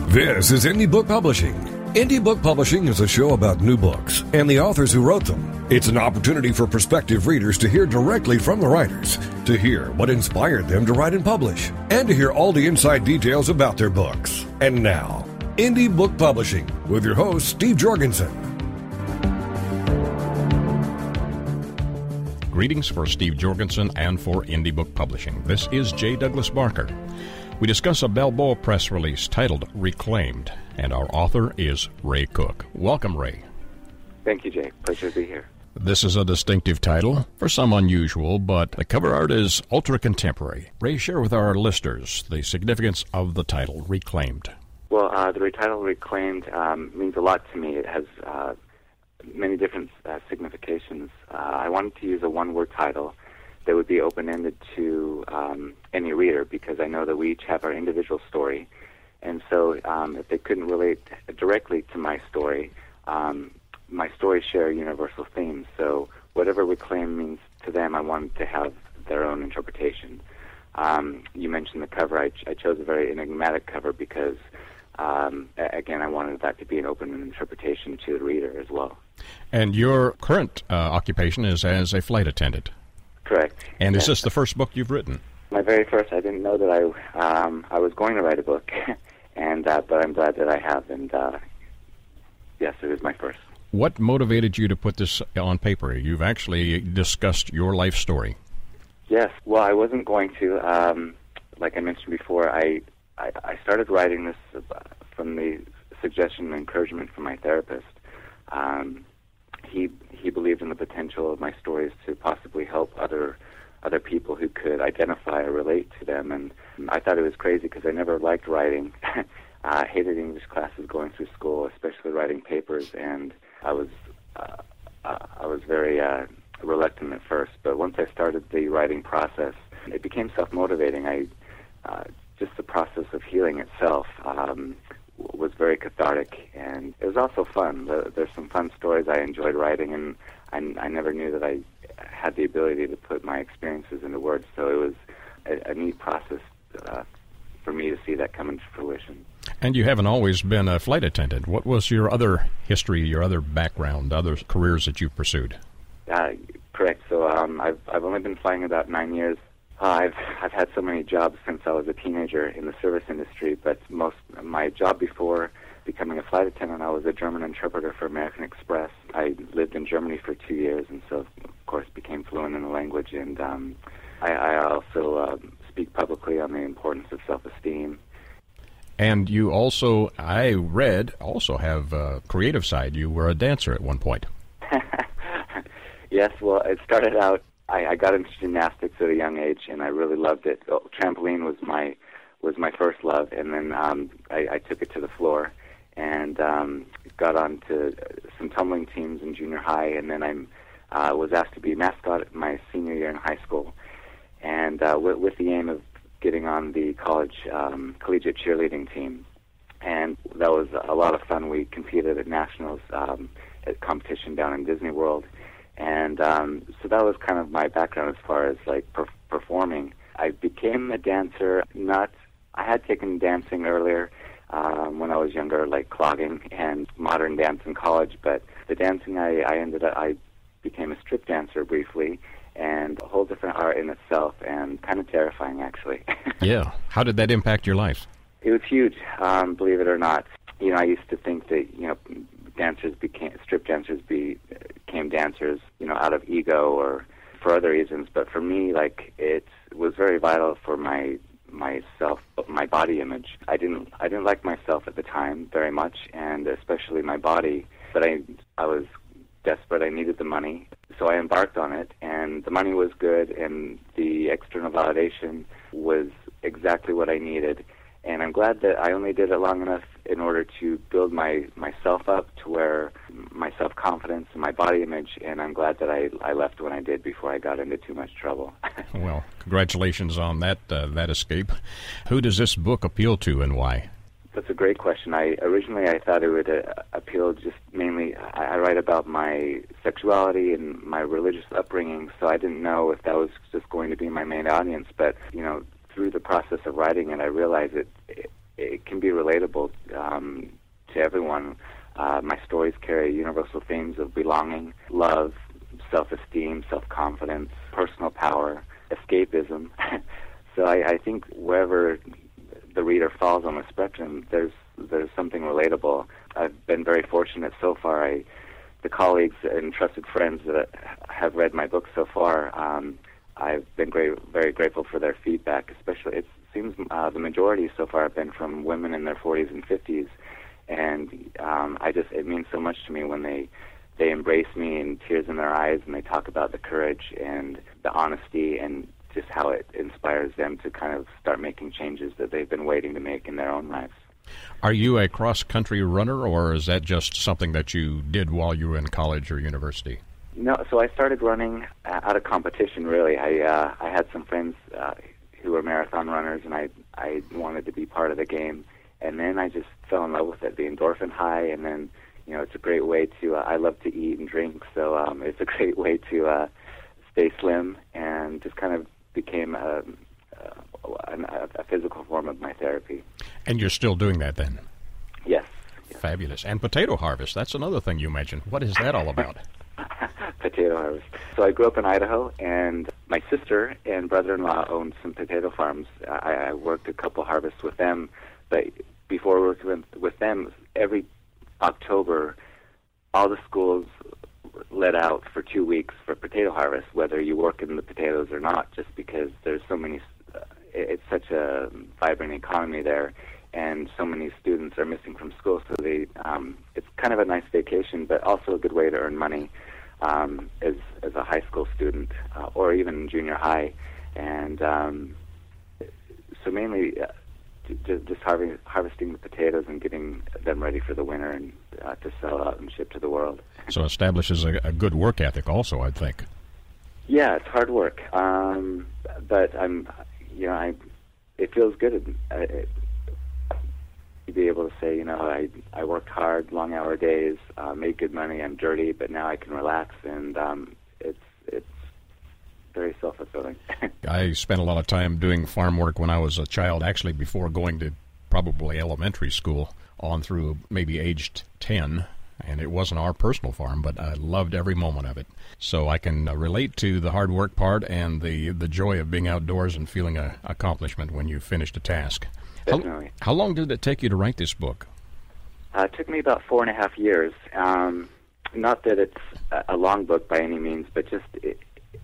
This is Indie Book Publishing. Indie Book Publishing is a show about new books and the authors who wrote them. It's an opportunity for prospective readers to hear directly from the writers, to hear what inspired them to write and publish, and to hear all the inside details about their books. And now, Indie Book Publishing with your host, Steve Jorgensen. Greetings for Steve Jorgensen and for Indie Book Publishing. This is J. Douglas Barker. We discuss a Balboa Press release titled Reclaimed, and our author is Ray Cook. Welcome, Ray. Thank you, Jay. Pleasure to be here. This is a distinctive title, for some unusual, but the cover art is ultra-contemporary. Ray, share with our listeners the significance of the title, Reclaimed. Well, the title Reclaimed means a lot to me. It has many different significations. I wanted to use a one-word title that would be open-ended to any reader, because I know that we each have our individual story. And so if they couldn't relate directly to my stories share universal themes. So whatever reclaim means to them, I wanted to have their own interpretation. You mentioned the cover. I chose a very enigmatic cover because, again, I wanted that to be an open interpretation to the reader as well. And your current occupation is as a flight attendant. Correct. And is this the first book you've written? My very first. I didn't know that I was going to write a book, and but I'm glad that I have. And yes, it is my first. What motivated you to put this on paper? You've actually discussed your life story. Yes. Well, I wasn't going to. Like I mentioned before, I started writing this from the suggestion and encouragement from my therapist. He believed in the potential of my stories to possibly help other people who could identify or relate to them, and I thought it was crazy because I never liked writing. I hated English classes going through school, especially writing papers, and I was very reluctant at first. But once I started the writing process, it became self-motivating. Just the process of healing itself was very cathartic, and it was also fun. There's some fun stories I enjoyed writing, and I never knew that I had the ability to put my experiences into words, so it was a neat process for me to see that come into fruition. And you haven't always been a flight attendant. What was your other history, your other background, other careers that you've pursued? Correct. So I've only been flying about 9 years. I've had so many jobs since I was a teenager in the service industry, but my job before becoming a flight attendant, I was a German interpreter for American Express. I lived in Germany for 2 years, and so, of course, became fluent in the language. And I also speak publicly on the importance of self-esteem. And you also, I read, have a creative side. You were a dancer at one point. Yes, well, it started out, I got into gymnastics at a young age, and I really loved it. Trampoline was my first love, and then I took it to the floor and got on to some tumbling teams in junior high, and then I was asked to be mascot my senior year in high school, and with the aim of getting on the collegiate cheerleading team. And that was a lot of fun. We competed at nationals at competition down in Disney World. And so that was kind of my background as far as like performing. I became a dancer. I had taken dancing earlier when I was younger, like clogging and modern dance in college. But the dancing, I became a strip dancer briefly, and a whole different art in itself, and kind of terrifying actually. Yeah. How did that impact your life? It was huge, believe it or not. You know, I used to think that strip dancers became dancers, out of ego or for other reasons. But for me, like, it was very vital for my body image. I didn't like myself at the time very much, and especially my body. But I was desperate. I needed the money, so I embarked on it. And the money was good, and the external validation was exactly what I needed. And I'm glad that I only did it long enough in order to build myself up to where my self-confidence and my body image, and I'm glad that I left when I did before I got into too much trouble. Well, congratulations on that escape. Who does this book appeal to and why? That's a great question. Originally I thought it would appeal just mainly, I write about my sexuality and my religious upbringing, so I didn't know if that was just going to be my main audience, but, through the process of writing it, I realized it can be relatable to everyone. My stories carry universal themes of belonging, love, self-esteem, self-confidence, personal power, escapism. So I think wherever the reader falls on the spectrum, there's something relatable. I've been very fortunate so far. The colleagues and trusted friends that have read my book so far, I've been very grateful for their feedback. Especially, it seems the majority so far have been from women in their 40s and 50s, and it means so much to me when they embrace me and tears in their eyes, and they talk about the courage and the honesty and just how it inspires them to kind of start making changes that they've been waiting to make in their own lives. Are you a cross-country runner, or is that just something that you did while you were in college or university? No, so I started running out of competition, really. I had some friends who were marathon runners, and I wanted to be part of the game. And then I just fell in love with it, the endorphin high, and then, it's a great way to, I love to eat and drink, so it's a great way to stay slim, and just kind of became a physical form of my therapy. And you're still doing that then? Yes. Fabulous. And potato harvest, that's another thing you mentioned. What is that all about? Potato harvest. So I grew up in Idaho, and my sister and brother-in-law owned some potato farms. I worked a couple harvests with them, but before working with them, every October, all the schools let out for 2 weeks for potato harvest, whether you work in the potatoes or not, just because there's so many, it's such a vibrant economy there, and so many students are missing from school, so it's kind of a nice vacation, but also a good way to earn money as a high school student or even junior high. And so mainly just harvesting the potatoes and getting them ready for the winter and to sell out and ship to the world. So establishes a good work ethic also, I think. Yeah, it's hard work, but it feels good to be able to say, I worked hard, long-hour days, made good money. I'm dirty, but now I can relax, and it's very self-fulfilling. I spent a lot of time doing farm work when I was a child, actually before going to probably elementary school on through maybe aged 10, and it wasn't our personal farm, but I loved every moment of it. So I can relate to the hard work part and the joy of being outdoors and feeling an accomplishment when you finished a task. Definitely. How long did it take you to write this book? It took me about 4.5 years. Not that it's a long book by any means, but just it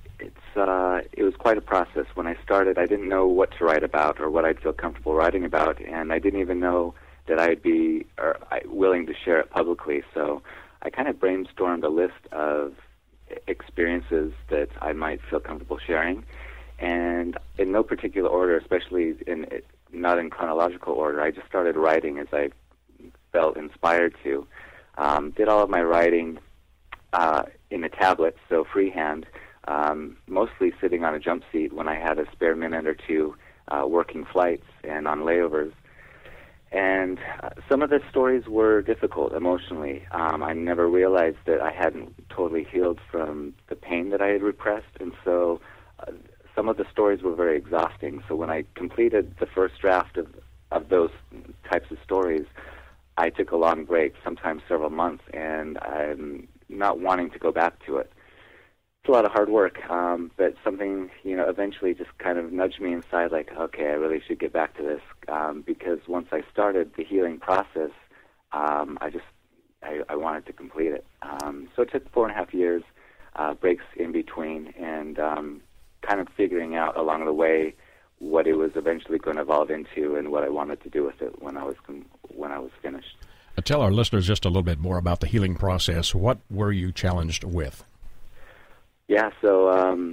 was quite a process. When I started, I didn't know what to write about or what I'd feel comfortable writing about, and I didn't even know that I'd be willing to share it publicly. So I kind of brainstormed a list of experiences that I might feel comfortable sharing, and in no particular order, especially not in chronological order. I just started writing as I felt inspired to. Did all of my writing in a tablet, so freehand, mostly sitting on a jump seat when I had a spare minute or two, working flights and on layovers. And some of the stories were difficult emotionally. I never realized that I hadn't totally healed from the pain that I had repressed, and so some of the stories were very exhausting. So when I completed the first draft of those types of stories, I took a long break, sometimes several months, and I'm not wanting to go back to it. It's a lot of hard work, but something, eventually just kind of nudged me inside, like, okay, I really should get back to this, because once I started the healing process, I wanted to complete it. So it took 4.5 years, breaks in between, and kind of figuring out along the way what it was eventually going to evolve into and what I wanted to do with it when I was finished. Tell our listeners just a little bit more about the healing process. What were you challenged with? Yeah, so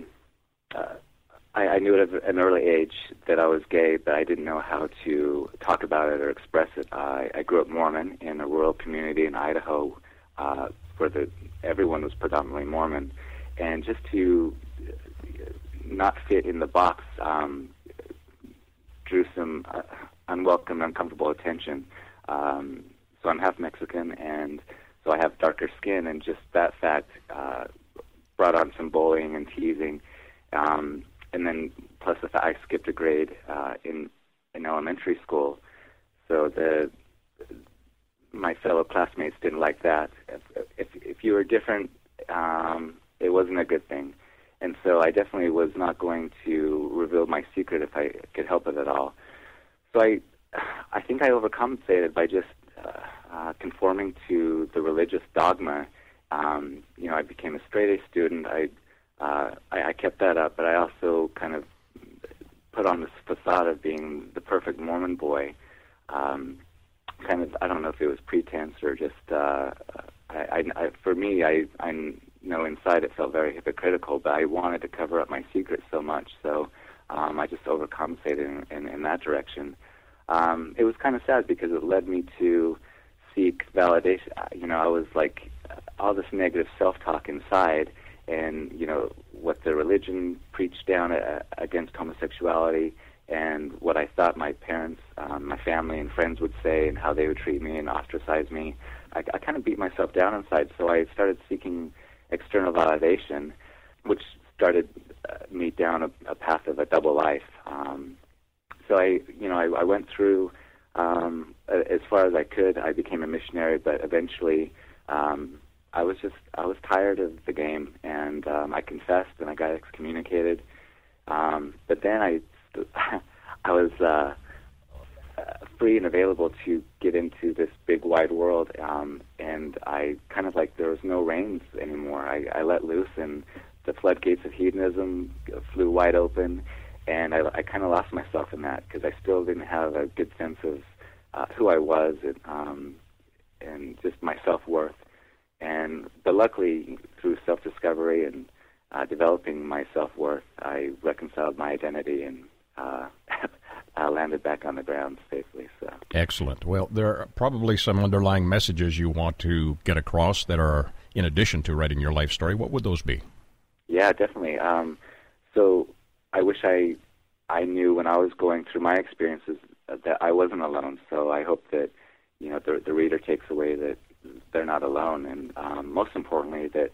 I knew at an early age that I was gay, but I didn't know how to talk about it or express it. I grew up Mormon in a rural community in Idaho where everyone was predominantly Mormon, and just to not fit in the box drew some unwelcome, uncomfortable attention. So I'm half Mexican, and so I have darker skin, and just that fact brought on some bullying and teasing, and then plus the fact I skipped a grade in elementary school. so my fellow classmates didn't like that. If you were different, it wasn't a good thing. And so I definitely was not going to reveal my secret if I could help it at all. So I think I overcompensated by just conforming to the religious dogma. I became a straight-A student. I kept that up, but I also kind of put on this facade of being the perfect Mormon boy. I don't know if it was pretense or just, for me, I know inside it felt very hypocritical, but I wanted to cover up my secret so much, so I just overcompensated in that direction. It was kind of sad because it led me to seek validation. I was like all this negative self-talk inside, and what the religion preached down against homosexuality, and what I thought my parents, my family and friends would say, and how they would treat me and ostracize me. I kind of beat myself down inside, so I started seeking external validation, which started me down a path of a double life. So I went through as far as I could. I became a missionary, but eventually I was tired of the game, and I confessed and I got excommunicated. But then I was free and available to get into this big wide world, and I kind of there was no reins anymore. I let loose, and the floodgates of hedonism flew wide open, and I kind of lost myself in that because I still didn't have a good sense of who I was and just my self-worth. But luckily, through self-discovery and developing my self-worth, I reconciled my identity and landed back on the ground safely. So. Excellent. Well, there are probably some underlying messages you want to get across that are in addition to writing your life story. What would those be? Yeah, definitely. So I wish I knew when I was going through my experiences that I wasn't alone. So I hope that the reader takes away that they're not alone, and most importantly that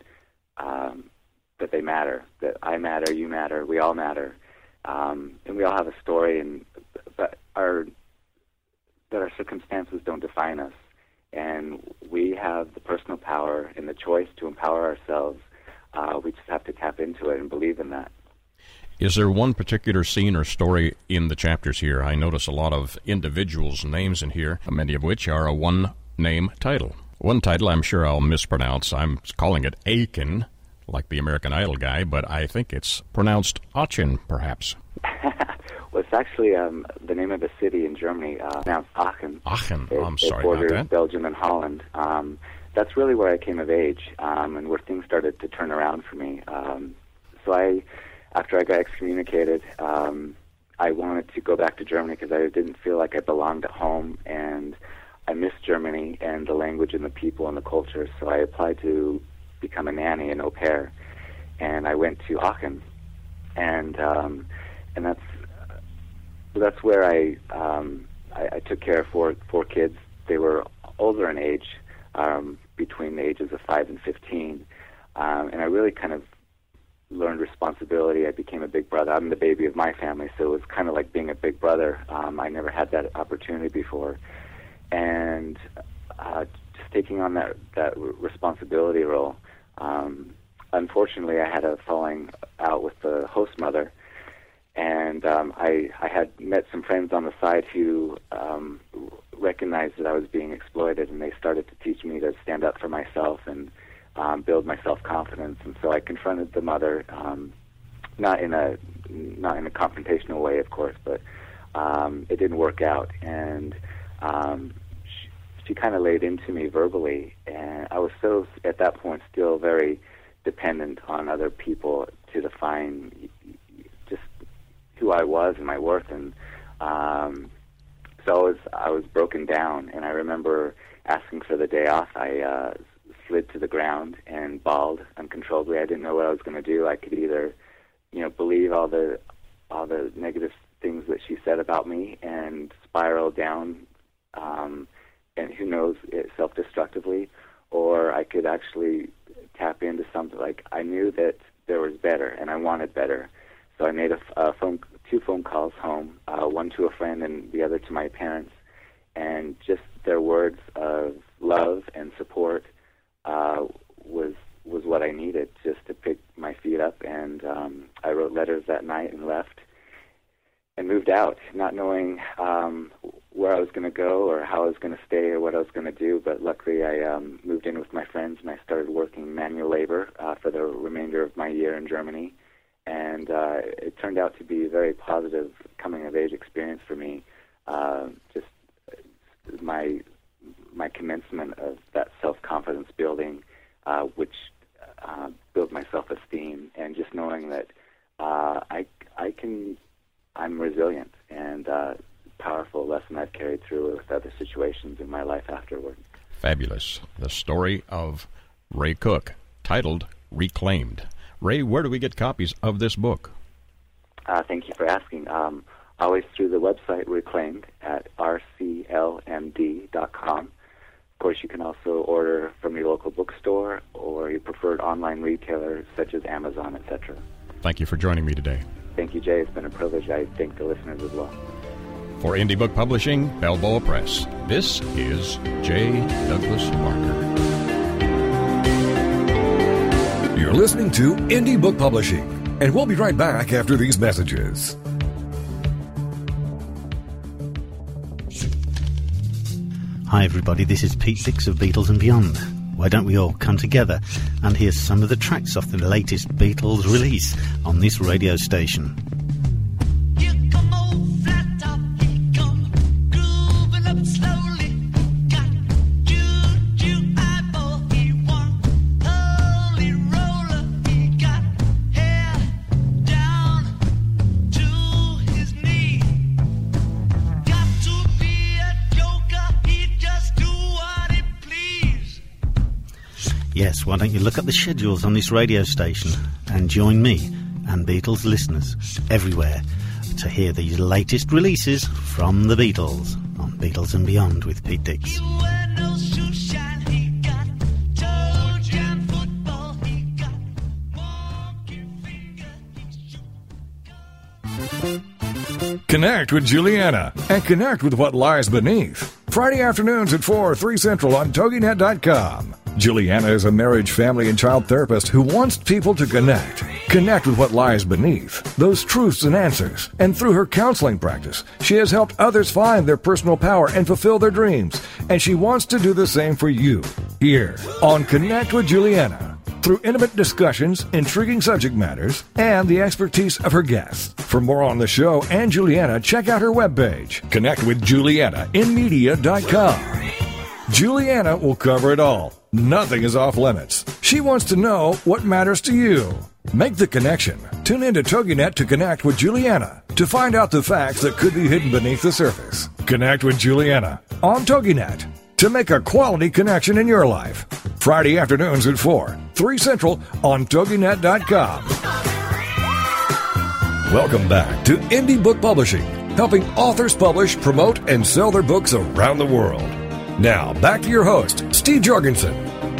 they matter. That I matter, you matter, we all matter, and we all have a story, but our circumstances don't define us, and we have the personal power and the choice to empower ourselves. We just have to tap into it and believe in that. Is there one particular scene or story in the chapters here? I notice a lot of individuals' names in here, many of which are a one-name title. One title I'm sure I'll mispronounce. I'm calling it Aiken, like the American Idol guy, but I think it's pronounced Aachen, perhaps. Well, it's actually the name of a city in Germany, pronounced Aachen. Aachen. I'm sorry about that. It borders about Belgium and Holland. That's really where I came of age, and where things started to turn around for me. After I got excommunicated, I wanted to go back to Germany because I didn't feel like I belonged at home, and I missed Germany and the language and the people and the culture. So I applied to become a nanny, an au pair, and I went to Aachen, and that's where I took care of four kids. They were older in age, between the ages of 5 and 15, and I really kind of learned responsibility. I became a big brother. I'm the baby of my family, so it was kind of like being a big brother. I never had that opportunity before, and just taking on that responsibility role. Unfortunately, I had a falling out with the host mother, and I had met some friends on the side who recognized that I was being exploited, and they started to teach me to stand up for myself and build my self-confidence. And so I confronted the mother, not in a confrontational way, of course, but it didn't work out. And she kind of laid into me verbally, and I was so, at that point, still very dependent on other people to define just who I was and my worth. And so I was broken down, and I remember asking for the day off. I slid to the ground and bawled uncontrollably. I didn't know what I was going to do. I could either, believe all the negative things that she said about me and spiral down, and who knows, self-destructively, or I could actually tap into something. Like, I knew that there was better, and I wanted better. So I made two phone calls home, one to a friend and the other to my parents, and just their words of love and support was what I needed just to pick my feet up. And I wrote letters that night and left and moved out, not knowing where I was going to go or how I was going to stay or what I was going to do. But luckily I moved in with my friends, and I started working manual labor for the remainder of my year in Germany. And it turned out to be a very positive coming-of-age experience for me. Just my commencement of that self-confidence building, which built my self-esteem, and just knowing that I'm resilient, and powerful lesson I've carried through with other situations in my life afterward. Fabulous. The story of Ray Cook, titled Reclaimed. Ray, where do we get copies of this book? Thank you for asking. Always through the website Reclaimed at rclmd.com. Of course, you can also order from your local bookstore or your preferred online retailer such as Amazon, etc. Thank you for joining me today. Thank you, Jay. It's been a privilege. I thank the listeners as well. For Indie Book Publishing, Balboa Press, this is J. Douglas Barker. You're listening to Indie Book Publishing, and we'll be right back after these messages. Hi everybody, this is Pete Dix of Beatles and Beyond. Why don't we all come together and hear some of the tracks off the latest Beatles release on this radio station. Yes, why don't you look at the schedules on this radio station and join me and Beatles listeners everywhere to hear these latest releases from the Beatles on Beatles and Beyond with Pete Dix. Connect with Juliana and connect with what lies beneath. Friday afternoons at 4, 3 Central on TogiNet.com. Juliana is a marriage, family, and child therapist who wants people to connect. Connect with what lies beneath, those truths and answers. And through her counseling practice, she has helped others find their personal power and fulfill their dreams. And she wants to do the same for you. Here on Connect with Juliana. Through intimate discussions, intriguing subject matters, and the expertise of her guests. For more on the show and Juliana, check out her webpage, connectwithjulianainmedia.com. Juliana will cover it all. Nothing is off limits. She wants to know what matters to you. Make the connection. Tune into TogiNet to connect with Juliana to find out the facts that could be hidden beneath the surface. Connect with Juliana on TogiNet to make a quality connection in your life. Friday afternoons at 4, 3 Central on TogiNet.com. Welcome back to Indie Book Publishing, helping authors publish, promote, and sell their books around the world. Now, back to your host, Steve Jorgensen.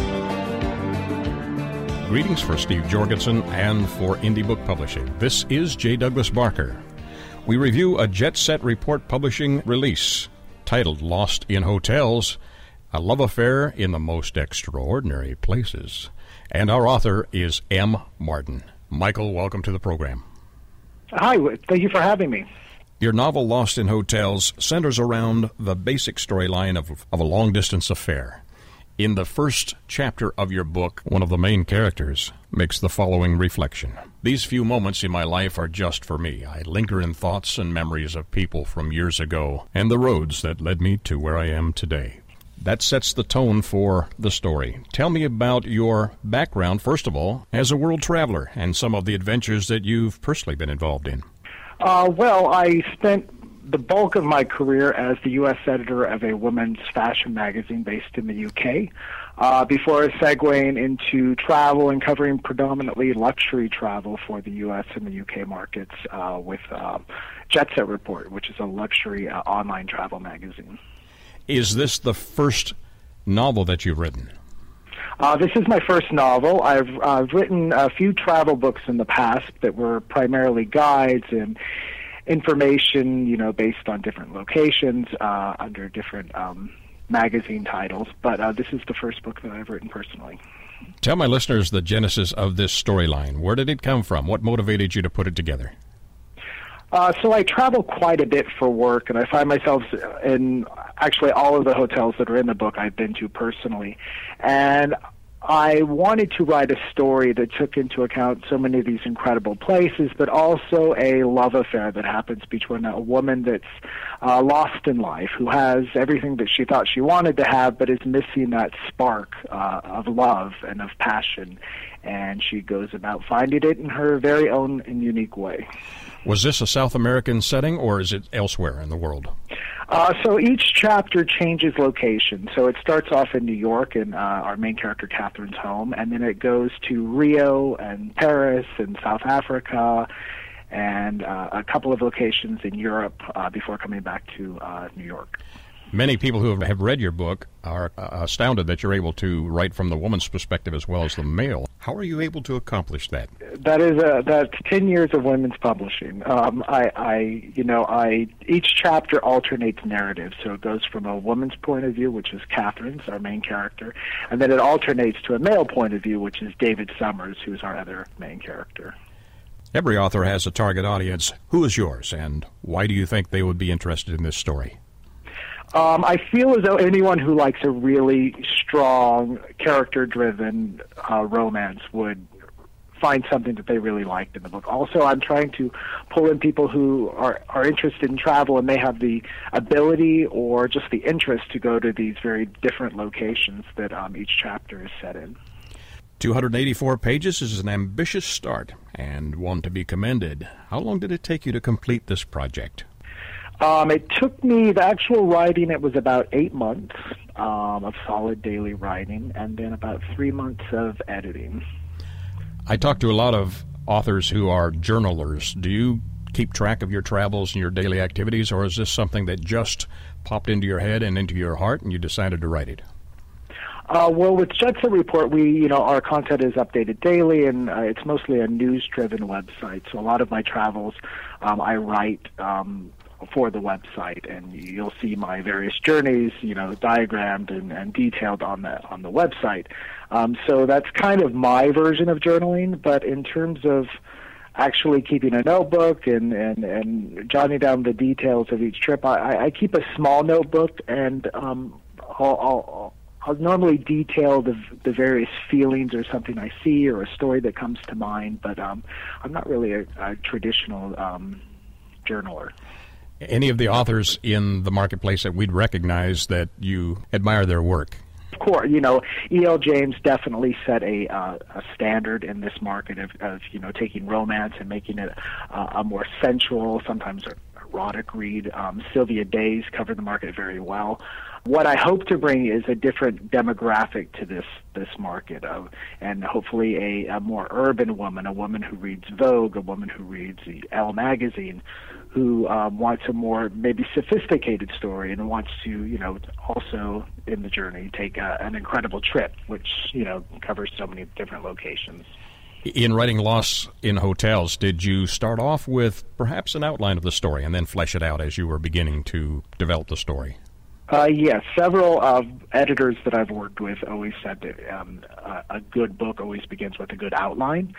Greetings for Steve Jorgensen and for Indie Book Publishing. This is J. Douglas Barker. We review a Jet Set Report Publishing release titled Lost in Hotels, A Love Affair in the Most Extraordinary Places. And our author is M. Martin. Michael, welcome to the program. Hi, thank you for having me. Your novel, Lost in Hotels, centers around the basic storyline of a long-distance affair. In the first chapter of your book, one of the main characters makes the following reflection. These few moments in my life are just for me. I linger in thoughts and memories of people from years ago and the roads that led me to where I am today. That sets the tone for the story. Tell me about your background, first of all, as a world traveler and some of the adventures that you've personally been involved in. Well, I spent the bulk of my career as the U.S. editor of a women's fashion magazine based in the U.K. Before segueing into travel and covering predominantly luxury travel for the U.S. and the U.K. markets with Jet Set Report, which is a luxury online travel magazine. Is this the first novel that you've written? This is my first novel. I've written a few travel books in the past that were primarily guides information, based on different locations under different magazine titles. But this is the first book that I've written personally. Tell my listeners the genesis of this storyline. Where did it come from? What motivated you to put it together? So I travel quite a bit for work, and I find myself in actually all of the hotels that are in the book I've been to personally. And I wanted to write a story that took into account so many of these incredible places, but also a love affair that happens between a woman that's lost in life, who has everything that she thought she wanted to have, but is missing that spark of love and of passion. And she goes about finding it in her very own and unique way. Was this a South American setting, or is it elsewhere in the world? So each chapter changes location. So it starts off in New York in our main character Catherine's home, and then it goes to Rio and Paris and South Africa and a couple of locations in Europe before coming back to New York. Many people who have read your book are astounded that you're able to write from the woman's perspective as well as the male. How are you able to accomplish that? That's 10 years of women's publishing. Each chapter alternates narrative, so it goes from a woman's point of view, which is Catherine's, our main character, and then it alternates to a male point of view, which is David Summers, who's our other main character. Every author has a target audience. Who is yours, and why do you think they would be interested in this story? I feel as though anyone who likes a really strong, character-driven romance would find something that they really liked in the book. Also, I'm trying to pull in people who are interested in travel and may have the ability or just the interest to go to these very different locations that each chapter is set in. 284 pages is an ambitious start and one to be commended. How long did it take you to complete this project? It took me, the actual writing, it was about 8 months of solid daily writing, and then about 3 months of editing. I talk to a lot of authors who are journalers. Do you keep track of your travels and your daily activities, or is this something that just popped into your head and into your heart and you decided to write it? Well, with Jet Set Report, our content is updated daily, and it's mostly a news-driven website. So a lot of my travels, I write for the website, and you'll see my various journeys, diagrammed and detailed on the website. So that's kind of my version of journaling. But in terms of actually keeping a notebook and jotting down the details of each trip, I keep a small notebook, and I'll normally detail the various feelings or something I see or a story that comes to mind. But I'm not really a traditional journaler. Any of the authors in the marketplace that we'd recognize that you admire their work? Of course, E.L. James definitely set a standard in this market of taking romance and making it a more sensual, sometimes erotic read. Sylvia Days covered the market very well. What I hope to bring is a different demographic to this market, and hopefully a more urban woman, a woman who reads Vogue, a woman who reads the Elle magazine, who wants a more maybe sophisticated story and wants to, also in the journey take an incredible trip, which, covers so many different locations. In writing Lost in Hotels, did you start off with perhaps an outline of the story and then flesh it out as you were beginning to develop the story? Yes, several editors that I've worked with always said that a good book always begins with a good outline.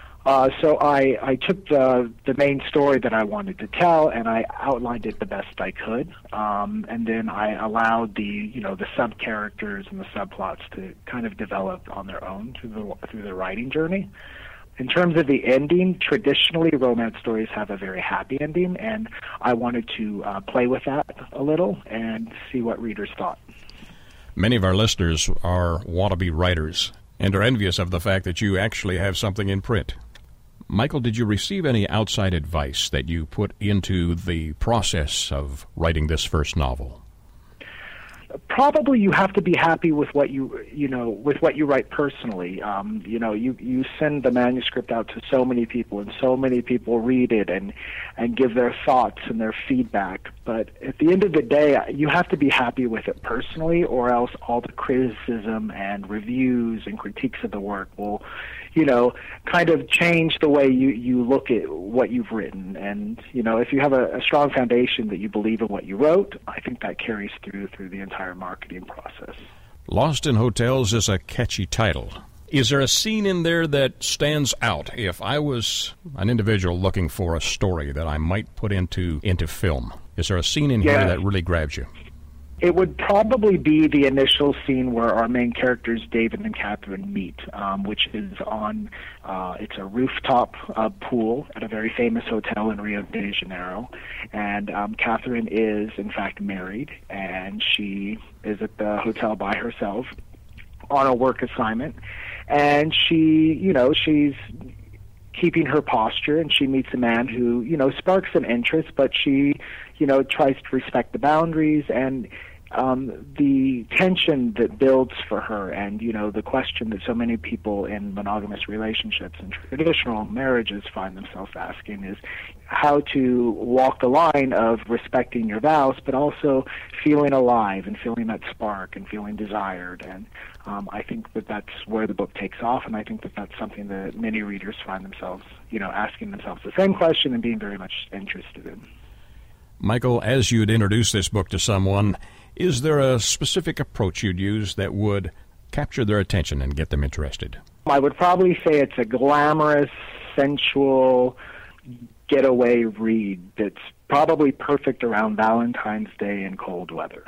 So I took the main story that I wanted to tell, and I outlined it the best I could, and then I allowed the sub-characters and the subplots to kind of develop on their own through the writing journey. In terms of the ending, traditionally romance stories have a very happy ending, and I wanted to play with that a little and see what readers thought. Many of our listeners are wannabe writers and are envious of the fact that you actually have something in print. Michael, did you receive any outside advice that you put into the process of writing this first novel? probably you have to be happy with what with what you write personally. You send the manuscript out to so many people, and so many people read it and give their thoughts and their feedback. But at the end of the day, you have to be happy with it personally, or else all the criticism and reviews and critiques of the work will, kind of change the way you look at what you've written. And, if you have a strong foundation that you believe in what you wrote, I think that carries through the entire marketing process. Lost in Hotels is a catchy title. Is there a scene in there that stands out? If I was an individual looking for a story that I might put into film, is there a scene in here that really grabs you? It would probably be the initial scene where our main characters, David and Catherine, meet, which is on, it's a rooftop pool at a very famous hotel in Rio de Janeiro. And Catherine is, in fact, married, and she is at the hotel by herself on a work assignment. And she, she's keeping her posture, and she meets a man who, sparks an interest, but she, tries to respect the boundaries, and the tension that builds for her, and, the question that so many people in monogamous relationships and traditional marriages find themselves asking is how to walk the line of respecting your vows, but also feeling alive and feeling that spark and feeling desired. And I think that that's where the book takes off, and I think that that's something that many readers find themselves, asking themselves the same question and being very much interested in. Michael, as you'd introduce this book to someone, is there a specific approach you'd use that would capture their attention and get them interested? I would probably say it's a glamorous, sensual, getaway read that's probably perfect around Valentine's Day in cold weather.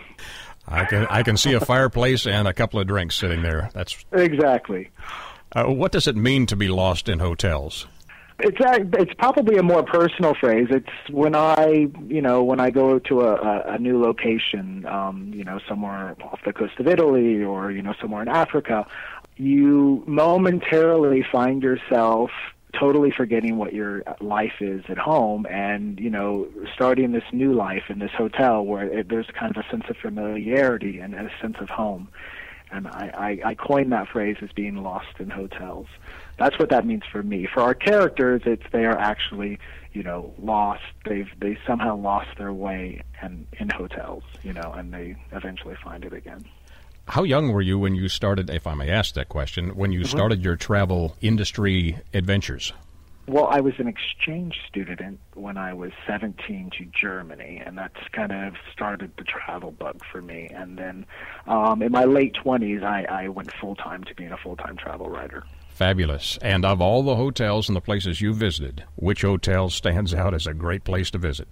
I can see a fireplace and a couple of drinks sitting there. That's exactly. What does it mean to be lost in hotels? It's probably a more personal phrase. It's when I go to a new location, somewhere off the coast of Italy or, somewhere in Africa, you momentarily find yourself totally forgetting what your life is at home and, starting this new life in this hotel where there's kind of a sense of familiarity and a sense of home. And I coined that phrase as being lost in hotels. That's what that means for me. For our characters, they are actually, lost. They somehow lost their way in hotels, and they eventually find it again. How young were you when you started, if I may ask that question, when you started your travel industry adventures? Well, I was an exchange student when I was 17 to Germany, and that's kind of started the travel bug for me. And then in my late 20s, I went full-time to being a full-time travel writer. Fabulous. And of all the hotels and the places you visited, which hotel stands out as a great place to visit?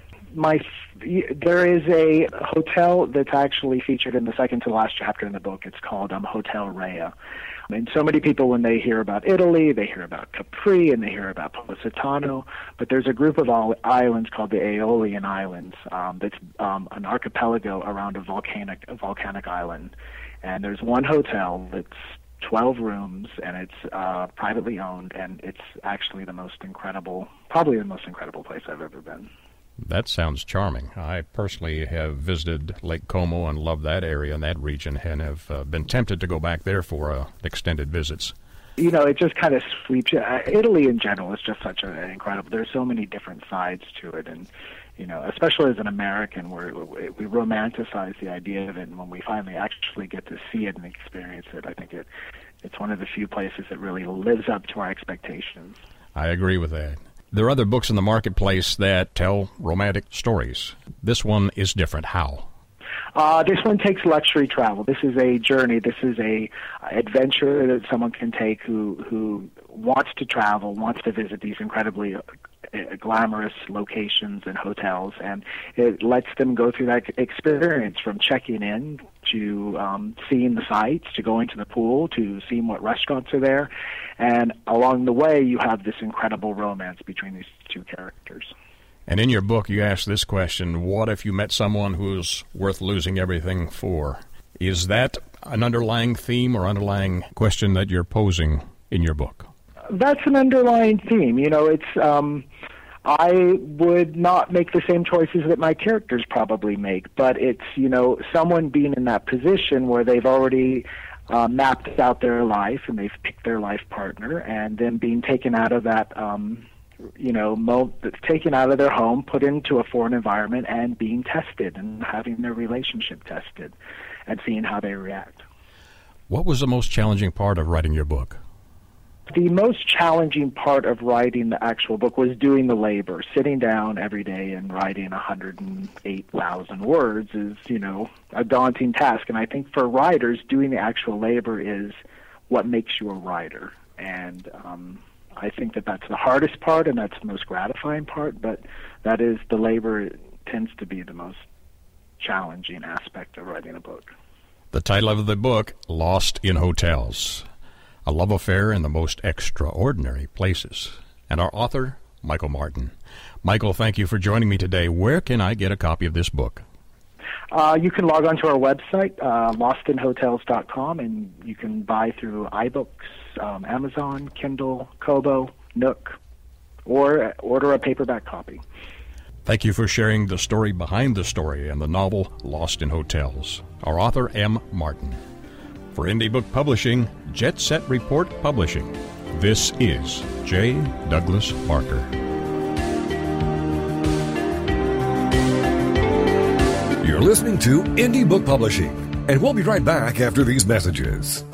There is a hotel that's actually featured in the second to last chapter in the book. It's called Hotel Rea. And so many people, when they hear about Italy, they hear about Capri and they hear about Positano, but there's a group of islands called the Aeolian Islands that's an archipelago around a volcanic island. And there's one hotel that's 12 rooms, and it's privately owned, and it's actually probably the most incredible place I've ever been. That sounds charming. I personally have visited Lake Como and love that area and that region and have been tempted to go back there for extended visits. It just kind of sweeps you. Italy in general is just such an incredible, there's so many different sides to it, and, especially as an American, we romanticize the idea of it, and when we finally actually get to see it and experience it, I think it's one of the few places that really lives up to our expectations. I agree with that. There are other books in the marketplace that tell romantic stories. This one is different. How? This one takes luxury travel. This is a journey. This is a adventure that someone can take who wants to travel, wants to visit these incredibly glamorous locations and hotels, and it lets them go through that experience from checking in to seeing the sights, to going to the pool, to seeing what restaurants are there, and along the way you have this incredible romance between these two characters. And in your book you ask this question, what if you met someone who's worth losing everything for? Is that an underlying theme or underlying question that you're posing in your book? That's an underlying theme. It's I would not make the same choices that my characters probably make, but it's, someone being in that position where they've already mapped out their life and they've picked their life partner, and then being taken out of that, taken out of their home, put into a foreign environment, and being tested and having their relationship tested and seeing how they react. What was the most challenging part of writing your book? The most challenging part of writing the actual book was doing the labor. Sitting down every day and writing 108,000 words is, a daunting task. And I think for writers, doing the actual labor is what makes you a writer. And I think that that's the hardest part and that's the most gratifying part, but that is the labor tends to be the most challenging aspect of writing a book. The title of the book, Lost in Hotels, a love affair in the most extraordinary places. And our author, Michael Martin. Michael, thank you for joining me today. Where can I get a copy of this book? You can log on to our website, lostinhotels.com, and you can buy through iBooks, Amazon, Kindle, Kobo, Nook, or order a paperback copy. Thank you for sharing the story behind the story and the novel Lost in Hotels. Our author, M. Martin. For Indie Book Publishing, Jet Set Report Publishing, this is J. Douglas Barker. You're listening to Indie Book Publishing, and we'll be right back after these messages.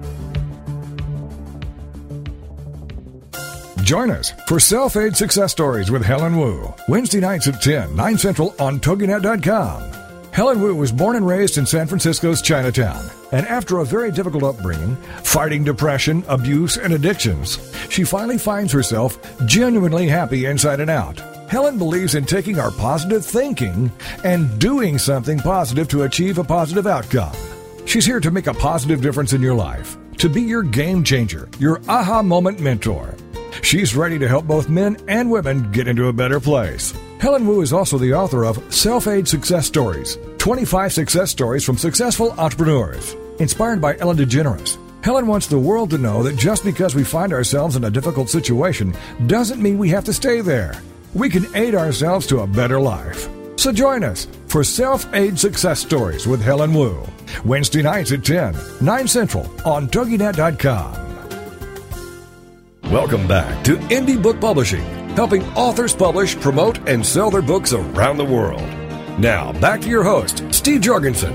Join us for Self-Aid Success Stories with Helen Wu, Wednesday nights at 10, 9 Central on TogiNet.com. Helen Wu was born and raised in San Francisco's Chinatown, and after a very difficult upbringing, fighting depression, abuse, and addictions, she finally finds herself genuinely happy inside and out. Helen believes in taking our positive thinking and doing something positive to achieve a positive outcome. She's here to make a positive difference in your life, to be your game changer, your aha moment mentor. She's ready to help both men and women get into a better place. Helen Wu is also the author of Self-Aid Success Stories, 25 success stories from successful entrepreneurs. Inspired by Ellen DeGeneres, Helen wants the world to know that just because we find ourselves in a difficult situation doesn't mean we have to stay there. We can aid ourselves to a better life. So join us for Self-Aid Success Stories with Helen Wu, Wednesday nights at 10, 9 Central on TogiNet.com. Welcome back to Indie Book Publishing, helping authors publish, promote, and sell their books around the world. Now, back to your host, Steve Jorgensen.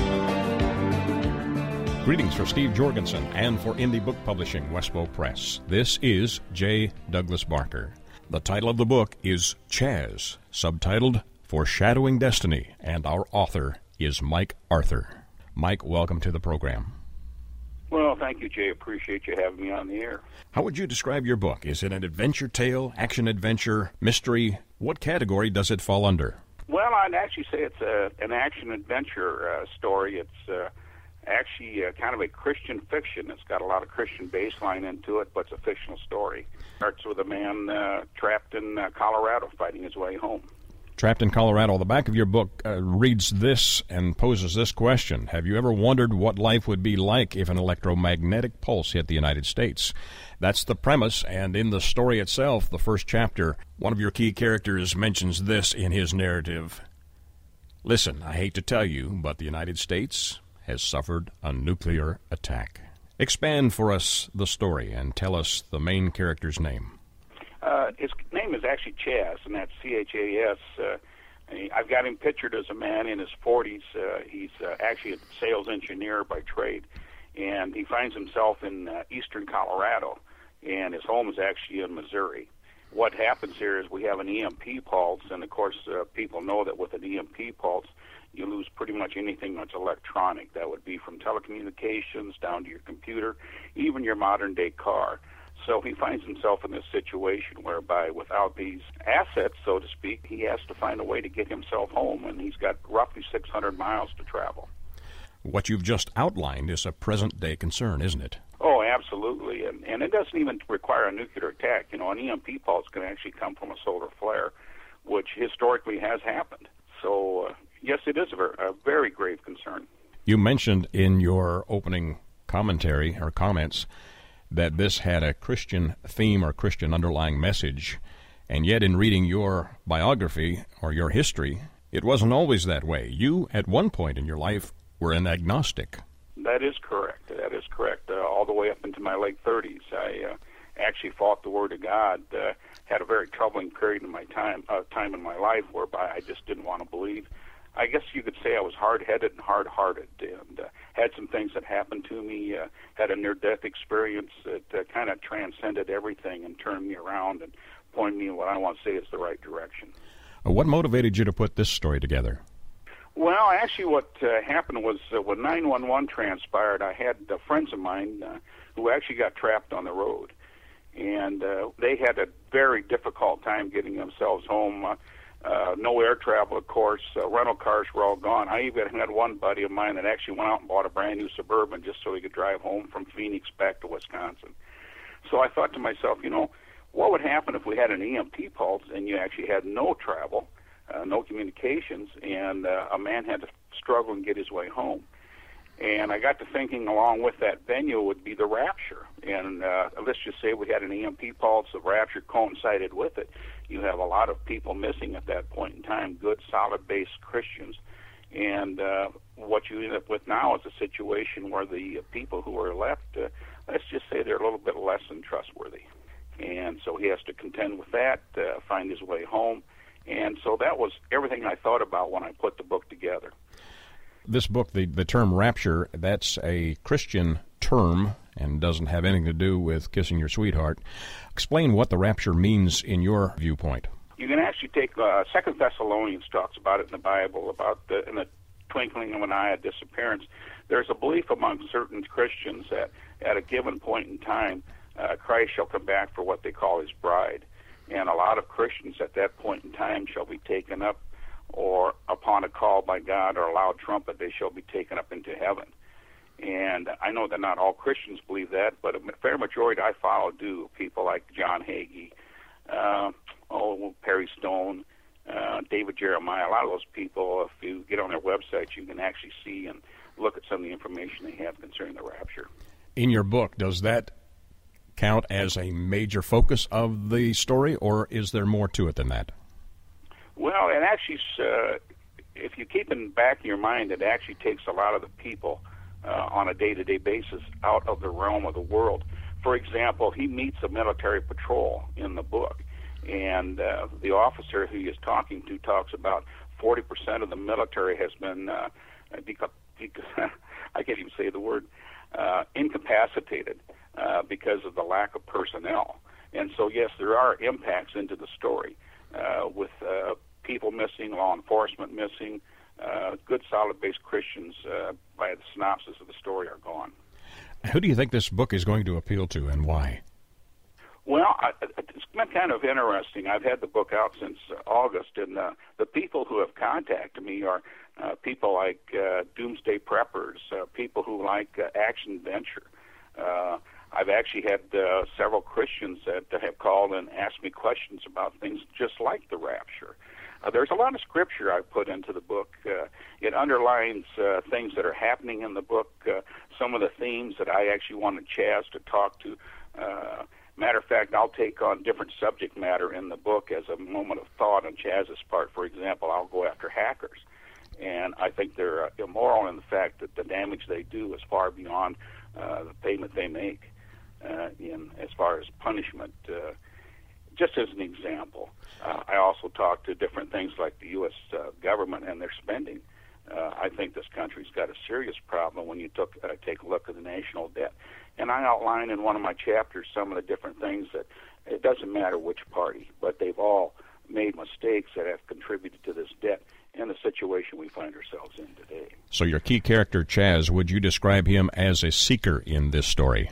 Greetings for Steve Jorgensen and for Indie Book Publishing, Westbow Press. This is J. Douglas Barker. The title of the book is Chaz, subtitled Foreshadowing Destiny, and our author is Mike Arthur. Mike, welcome to the program. Well, thank you, Jay. Appreciate you having me on the air. How would you describe your book? Is it an adventure tale, action-adventure, mystery? What category does it fall under? Well, I'd actually say it's an action-adventure story. It's actually kind of a Christian fiction. It's got a lot of Christian baseline into it, but it's a fictional story. It starts with a man trapped in Colorado fighting his way home. Trapped in Colorado. The back of your book reads this and poses this question. Have you ever wondered what life would be like if an electromagnetic pulse hit the United States? That's the premise, and in the story itself, the first chapter, one of your key characters mentions this in his narrative. Listen, I hate to tell you, but the United States has suffered a nuclear attack. Expand for us the story and tell us the main character's name. His name is actually Chaz, and that's C-H-A-S. I've got him pictured as a man in his 40s. He's actually a sales engineer by trade, and he finds himself in eastern Colorado, and his home is actually in Missouri. What happens here is we have an EMP pulse, and of course people know that with an EMP pulse, you lose pretty much anything that's electronic. That would be from telecommunications down to your computer, even your modern-day car. So he finds himself in this situation whereby without these assets, so to speak, he has to find a way to get himself home, and he's got roughly 600 miles to travel. What you've just outlined is a present-day concern, isn't it? Oh, absolutely, and it doesn't even require a nuclear attack. You know, an EMP pulse can actually come from a solar flare, which historically has happened. So, yes, it is a very grave concern. You mentioned in your opening commentary or comments that this had a Christian theme or Christian underlying message, And yet in reading your biography or your history, it wasn't always that way. You, at one point in your life, were an agnostic. That is correct. That is correct. All the way up into my late 30s, I actually fought the Word of God. Had a very troubling period in my time in my life whereby I just didn't want to believe. I guess you could say I was hard-headed and hard-hearted, and had some things that happened to me. Had a near-death experience that kind of transcended everything and turned me around and pointed me in what I want to say is the right direction. What motivated you to put this story together? Well, actually what happened was when 911 transpired, I had friends of mine who actually got trapped on the road. And they had a very difficult time getting themselves home. No air travel, of course. Rental cars were all gone. I even had one buddy of mine that actually went out and bought a brand new Suburban just so he could drive home from Phoenix back to Wisconsin. So I thought to myself, what would happen if we had an EMP pulse and you actually had no travel, no communications, and a man had to struggle and get his way home? And I got to thinking along with that venue would be the rapture. And let's just say we had an EMP pulse, the rapture coincided with it. You have a lot of people missing at that point in time, good, solid-based Christians. And what you end up with now is a situation where the people who are left, let's just say they're a little bit less than trustworthy. And so he has to contend with that, find his way home. And so that was everything I thought about when I put the book together. This book, the term rapture, that's a Christian term and doesn't have anything to do with kissing your sweetheart. Explain what the rapture means in your viewpoint. You can actually take 2 Thessalonians talks about it in the Bible, about in the twinkling of an eye, a disappearance. There's a belief among certain Christians that at a given point in time, Christ shall come back for what they call his bride. And a lot of Christians at that point in time shall be taken up, or upon a call by God or a loud trumpet, they shall be taken up into heaven. And I know that not all Christians believe that, but a fair majority I follow do. People like John Hagee, Perry Stone, David Jeremiah, a lot of those people, if you get on their websites, you can actually see and look at some of the information they have concerning the rapture. In your book, does that count as a major focus of the story, or is there more to it than that? Well, it actually, if you keep in the back of your mind, it actually takes a lot of the people on a day-to-day basis out of the realm of the world. For example, he meets a military patrol in the book, and the officer who he is talking to talks about 40% of the military has been, I can't even say the word, incapacitated because of the lack of personnel. And so, yes, there are impacts into the story with people missing, law enforcement missing, good solid-based Christians, by the synopsis of the story, are gone. Who do you think this book is going to appeal to, and why? Well, it's been kind of interesting. I've had the book out since August, and the people who have contacted me are people like doomsday preppers, people who like action-adventure. I've actually had several Christians that have called and asked me questions about things just like the rapture. There's a lot of scripture I put into the book. It underlines things that are happening in the book, some of the themes that I actually wanted Chaz to talk to. Matter of fact, I'll take on different subject matter in the book as a moment of thought on Chaz's part. For example, I'll go after hackers. And I think they're immoral in the fact that the damage they do is far beyond the payment they make in as far as punishment. Just as an example, I also talk to different things like the U.S. Government and their spending. I think this country's got a serious problem when you take a look at the national debt. And I outline in one of my chapters some of the different things that it doesn't matter which party, but they've all made mistakes that have contributed to this debt and the situation we find ourselves in today. So your key character, Chaz, would you describe him as a seeker in this story?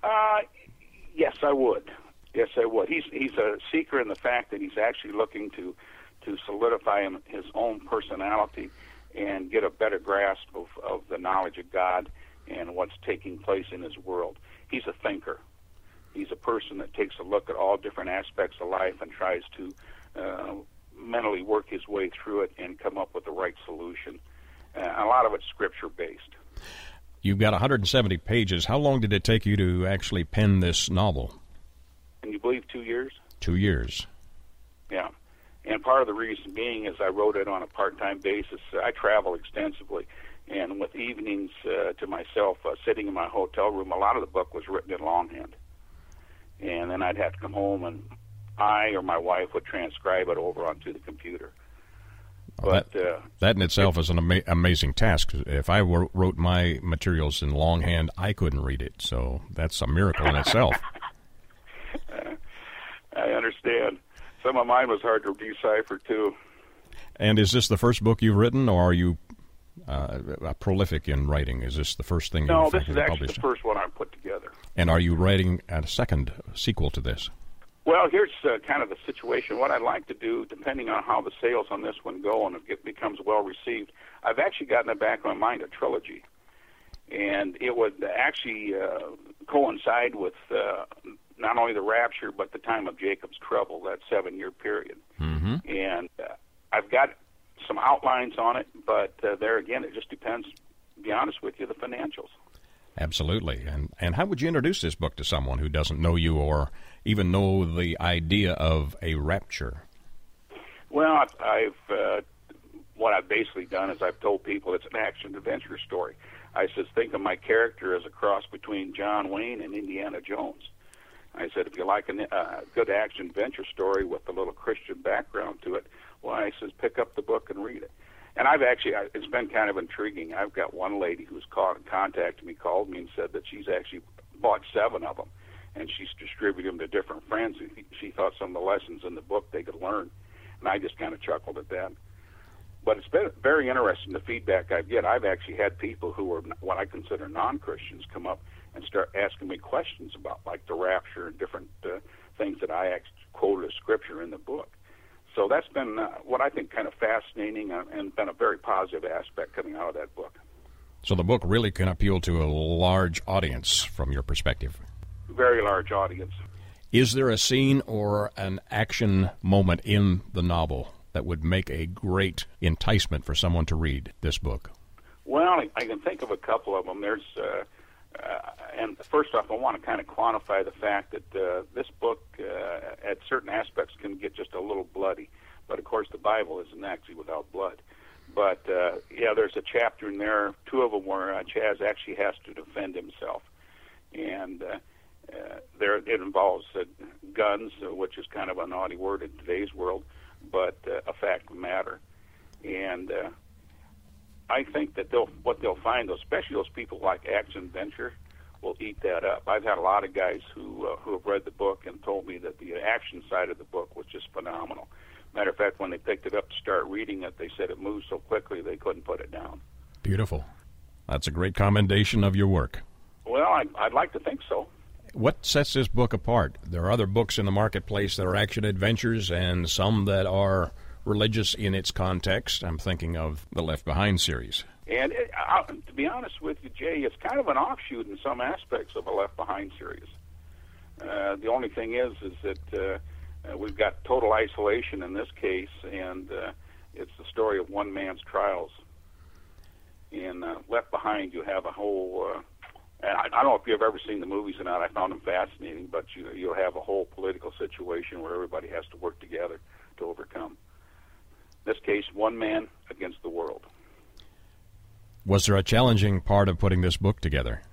Yes, I would. Yes, I would. He's a seeker in the fact that he's actually looking to solidify his own personality and get a better grasp of the knowledge of God and what's taking place in his world. He's a thinker. He's a person that takes a look at all different aspects of life and tries to mentally work his way through it and come up with the right solution. A lot of it's scripture-based. You've got 170 pages. How long did it take you to actually pen this novel? Can you believe 2 years? 2 years. And part of the reason being is I wrote it on a part-time basis. I travel extensively, and with evenings to myself sitting in my hotel room, a lot of the book was written in longhand. And then I'd have to come home, and I or my wife would transcribe it over onto the computer. Well, that in itself is an amazing task. If I wrote my materials in longhand, I couldn't read it. So that's a miracle in itself. I understand. Some of mine was hard to decipher, too. And is this the first book you've written, or are you prolific in writing? Is this the first thing you've published? No, this is actually the first one I put together. And are you writing a second sequel to this? Well, here's kind of the situation. What I'd like to do, depending on how the sales on this one go and if it becomes well received, I've actually got in the back of my mind a trilogy. And it would actually coincide with not only the rapture, but the time of Jacob's trouble, that 7-year period. Mm-hmm. And I've got some outlines on it, but there again, it just depends, to be honest with you, the financials. Absolutely. And how would you introduce this book to someone who doesn't know you or even know the idea of a rapture? Well, what I've basically done is I've told people it's an action-adventure story. I says, think of my character as a cross between John Wayne and Indiana Jones. I said, if you like a good action-adventure story with a little Christian background to it, well, I says, pick up the book and read it. And it's been kind of intriguing. I've got one lady who's called me and said that she's actually bought 7 of them, and she's distributed them to different friends. She thought some of the lessons in the book they could learn, and I just kind of chuckled at that. But it's been very interesting, the feedback I get. I've actually had people who are what I consider non-Christians come up and start asking me questions about, like, the rapture and different things that I actually quoted as scripture in the book. So that's been what I think kind of fascinating and been a very positive aspect coming out of that book. So the book really can appeal to a large audience from your perspective. Very large audience. Is there a scene or an action moment in the novel that would make a great enticement for someone to read this book? Well, I can think of a couple of them. There's, and first off, I want to kind of quantify the fact that this book, at certain aspects, can get just a little bloody. But, of course, the Bible isn't actually without blood. But, there's a chapter in there, 2 of them where Chaz actually has to defend himself. And it involves guns, which is kind of a naughty word in today's world, but a fact of the matter. And I think that what they'll find, especially those people like action adventure, will eat that up. I've had a lot of guys who have read the book and told me that the action side of the book was just phenomenal. Matter of fact, when they picked it up to start reading it, they said it moved so quickly they couldn't put it down. Beautiful. That's a great commendation of your work. Well, I'd like to think so. What sets this book apart? There are other books in the marketplace that are action adventures and some that are religious in its context. I'm thinking of the Left Behind series. And to be honest with you, Jay, it's kind of an offshoot in some aspects of a Left Behind series. The only thing is that we've got total isolation in this case, and it's the story of one man's trials. In Left Behind, you have a whole... I don't know if you've ever seen the movies or not. I found them fascinating, but you'll have a whole political situation where everybody has to work together to overcome. In this case, one man against the world. Was there a challenging part of putting this book together?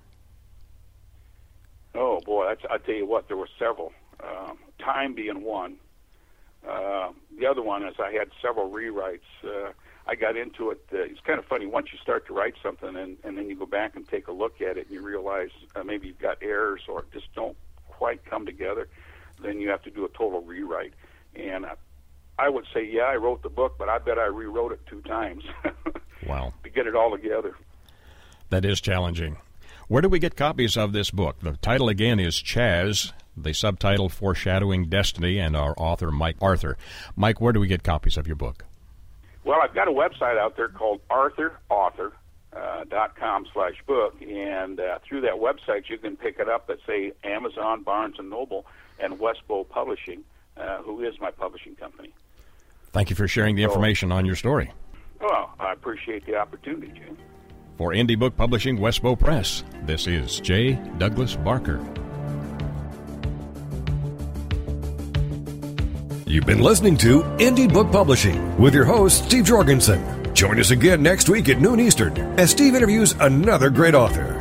Oh, boy, I'll tell you what, there were several. Time being one. The other one is I had several rewrites. I got into it. It's kind of funny. Once you start to write something and then you go back and take a look at it and you realize maybe you've got errors or just don't quite come together, then you have to do a total rewrite. And I would say, yeah, I wrote the book, but I bet I rewrote it 2 times. Wow. To get it all together. That is challenging. Where do we get copies of this book? The title again is Chaz, the subtitle Foreshadowing Destiny, and our author, Mike Arthur. Mike, where do we get copies of your book? Well, I've got a website out there called arthurauthor.com/book, and through that website you can pick it up at, say, Amazon, Barnes & Noble, and Westbow Publishing, who is my publishing company. Thank you for sharing the information on your story. Well, I appreciate the opportunity, Jim. For Indie Book Publishing, Westbow Press, this is J. Douglas Barker. You've been listening to Indie Book Publishing with your host, Steve Jorgensen. Join us again next week at noon Eastern as Steve interviews another great author.